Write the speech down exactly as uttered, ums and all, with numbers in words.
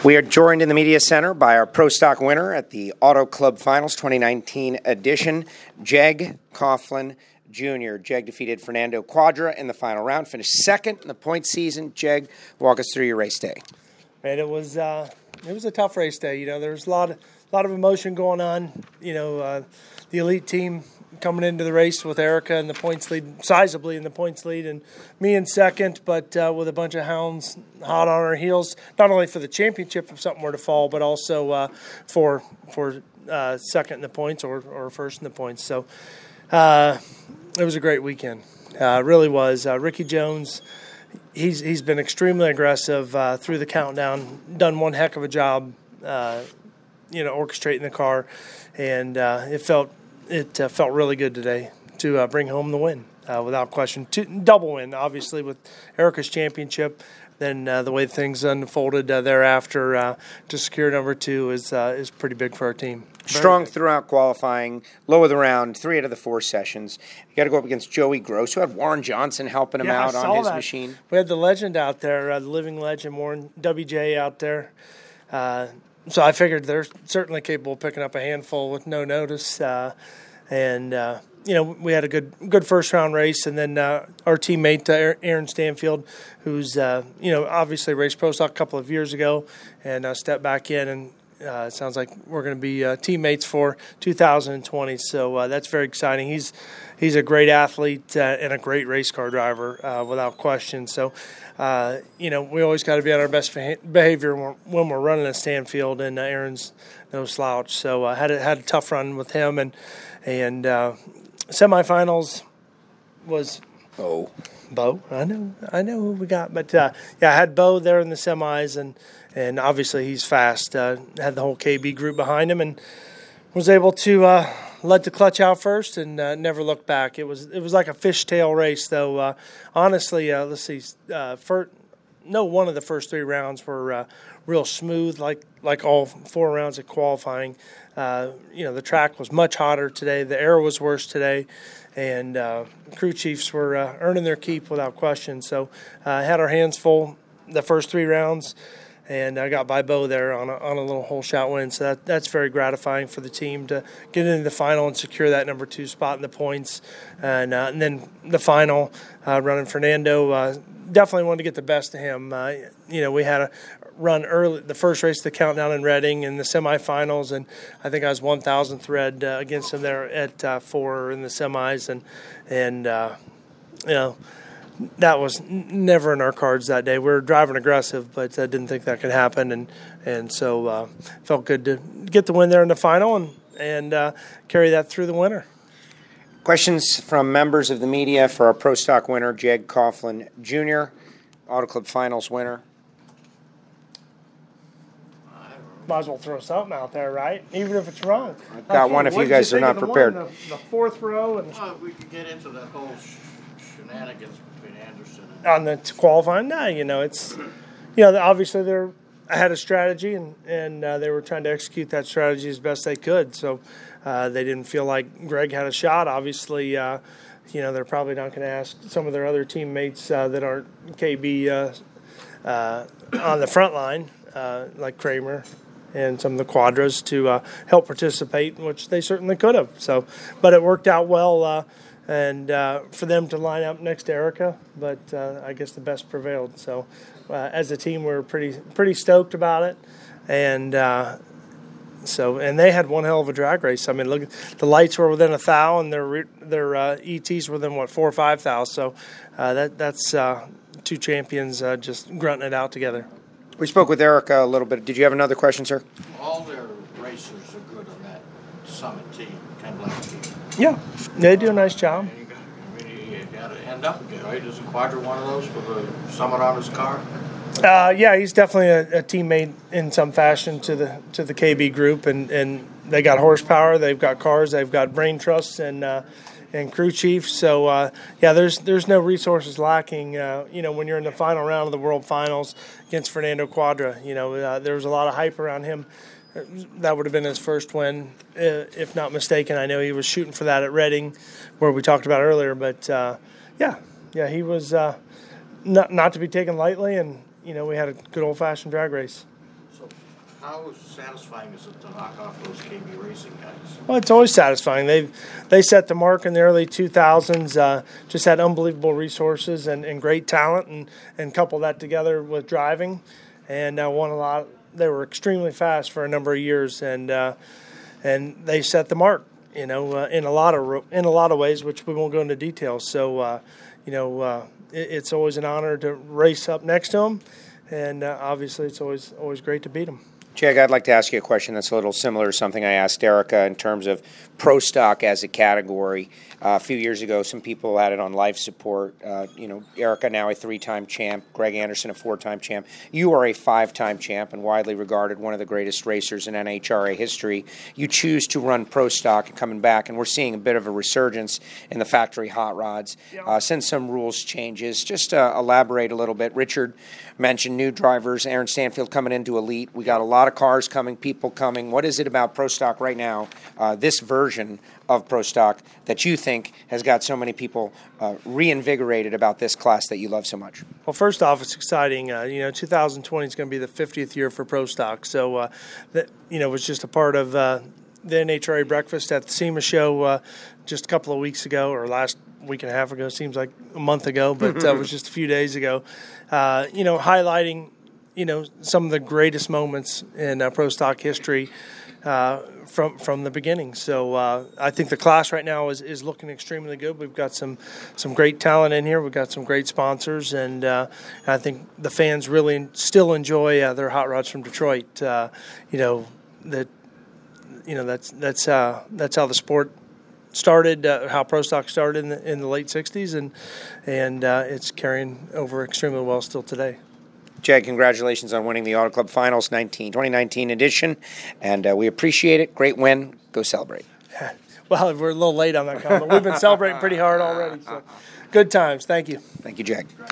We are joined in the Media Center by our Pro Stock winner at the Auto Club Finals twenty nineteen edition, Jeg Coughlin Junior Jeg defeated Fernando Quadra in the final round, finished second in the points season. Jeg, walk us through your race day. And it was uh, it was a tough race day. You know, there was a lot of lot of emotion going on. You know, uh, the elite team coming into the race with Erica in the points lead, sizably in the points lead, and me in second, but uh, with a bunch of hounds hot on our heels, not only for the championship if something were to fall, but also uh, for for uh, second in the points or, or first in the points. So uh, it was a great weekend. Uh, it really was. Uh, Ricky Jones, he's he's been extremely aggressive uh, through the countdown, done one heck of a job, uh, you know, orchestrating the car, and uh, it felt It uh, felt really good today to uh, bring home the win, uh, without question. Two, double win, obviously, with Erica's championship. Then uh, the way things unfolded uh, thereafter uh, to secure number two is uh, is pretty big for our team. Very Strong big. throughout qualifying, low of the round, three out of the four sessions. You got to go up against Joey Gross, who had Warren Johnson helping him yeah, out I on saw his that. machine. We had the legend out there, uh, the living legend, Warren W J out there. Uh, so I figured they're certainly capable of picking up a handful with no notice. Uh, And, uh, you know, we had a good good first-round race. And then uh, our teammate, uh, Aaron Stanfield, who's, uh, you know, obviously raced Pro Stock a couple of years ago and uh, stepped back in. And uh, it sounds like we're going to be uh, teammates for two thousand twenty. So uh, that's very exciting. He's he's a great athlete uh, and a great race car driver, uh, without question. So, uh, you know, we always got to be on our best behavior when we're running at Stanfield. And uh, Aaron's no slouch. So I uh, had, a, had a tough run with him. And And uh, semifinals was Oh, Bo. I know, I know who we got, but uh, yeah, I had Bo there in the semis, and and obviously he's fast. Uh, had the whole K B group behind him, and was able to uh, let the clutch out first and uh, never look back. It was it was like a fishtail race, though. Uh, honestly, uh, let's see, uh, for no one of the first three rounds were uh, real smooth, like like all four rounds of qualifying. Uh, you know, the track was much hotter today. The air was worse today, and uh, crew chiefs were uh, earning their keep without question. So I uh, had our hands full the first three rounds, and I got by Bo there on a, on a little hole shot win. So that, that's very gratifying for the team to get into the final and secure that number two spot in the points. And, uh, and then the final, uh, running Fernando, uh, definitely wanted to get the best of him. Uh, you know, we had a run early, the first race of the countdown in Reading in the semifinals, and I think I was one thousandth red uh, against him there at uh, four in the semis, and and uh, you know, that was n- never in our cards that day. We were driving aggressive, but I didn't think that could happen, and and so uh, felt good to get the win there in the final and and uh, carry that through the winter. questions from members of the media for our Pro Stock winner, Jeg Coughlin Junior, Auto Club Finals winner. Might as well throw something out there, right? Even if it's wrong. I've got one if you guys are not prepared. The, the fourth row and Well, we could get into that whole sh- shenanigans between Anderson and on the t- qualifying. No, you know it's, you know, obviously they're I had a strategy and and uh, they were trying to execute that strategy as best they could. So uh, they didn't feel like Greg had a shot. Obviously, uh, you know, they're probably not going to ask some of their other teammates uh, that aren't K B uh, uh, on the front line, uh, like Kramer and some of the quadras to uh, help participate, which they certainly could have. So, but it worked out well, uh, and uh, for them to line up next to Erica. But uh, I guess the best prevailed. So, uh, as a team, we were pretty pretty stoked about it, and uh, so and they had one hell of a drag race. I mean, look, the lights were within a thou, and their their uh, E Ts were within what four or five thou. So uh, that that's uh, two champions uh, just grunting it out together. We spoke with Erica a little bit. Did you have another question, sir? all their racers are good on that Summit team, Ken Blank team. Yeah, they do a nice job. And you got, I mean, you got to end up again, right? Isn't Quadra one of those with a Summit on his car? Uh, yeah, he's definitely a, a teammate in some fashion to the to the K B group, and, and they got horsepower, they've got cars, they've got brain trusts, and uh, and crew chiefs. So uh, yeah, there's there's no resources lacking. Uh, you know, when you're in the final round of the World Finals against Fernando Quadra, you know uh, there was a lot of hype around him. That would have been his first win, if not mistaken. I know he was shooting for that at Reading, where we talked about earlier. But uh, yeah, yeah, he was uh, not not to be taken lightly, and you know we had a good old fashioned drag race. So how satisfying is it to knock off those K B Racing guys? Well, it's always satisfying. They they set the mark in the early two thousands, uh, just had unbelievable resources and, and great talent, and, and couple that together with driving, and uh, won a lot. They were extremely fast for a number of years, and uh, and they set the mark, you know, uh, in a lot of in a lot of ways, which we won't go into details. So, uh, you know, uh, it, it's always an honor to race up next to them, and uh, obviously it's always always great to beat them. Jag, I'd like to ask you a question that's a little similar to something I asked Erica in terms of pro stock as a category. Uh, a few years ago, some people had it on life support. Uh, you know, Erica now a three-time champ, Greg Anderson a four-time champ. You are a five-time champ and widely regarded one of the greatest racers in N H R A history. You choose to run pro stock and coming back, and we're seeing a bit of a resurgence in the factory hot rods uh, since some rules changes. Just uh, elaborate a little bit. Richard mentioned new drivers, Aaron Stanfield coming into Elite. We got a lot of cars coming, people coming. What is it about pro stock right now, uh, this version of pro stock, that you think has got so many people uh, reinvigorated about this class that you love so much? Well, first off, it's exciting. Uh, you know, two thousand twenty is going to be the fiftieth year for pro stock. So, uh, that, you know, it was just a part of uh, the N H R A breakfast at the SEMA show uh, just a couple of weeks ago, or last week and a half ago, seems like a month ago, but uh, it was just a few days ago, uh, you know, highlighting, you know, some of the greatest moments in uh, pro stock history uh, from from the beginning. So uh, I think the class right now is, is looking extremely good. We've got some some great talent in here. We've got some great sponsors, and uh, I think the fans really still enjoy uh, their hot rods from Detroit. Uh, you know that you know that's that's uh, that's how the sport started, uh, how pro stock started in the, in the late sixties, and and uh, it's carrying over extremely well still today. Jag, congratulations on winning the Auto Club Finals nineteen, twenty nineteen edition, and uh, we appreciate it. Great win. Go celebrate. Well, we're a little late on that comment. We've been celebrating pretty hard already. So. Good times. Thank you. Thank you, Jag.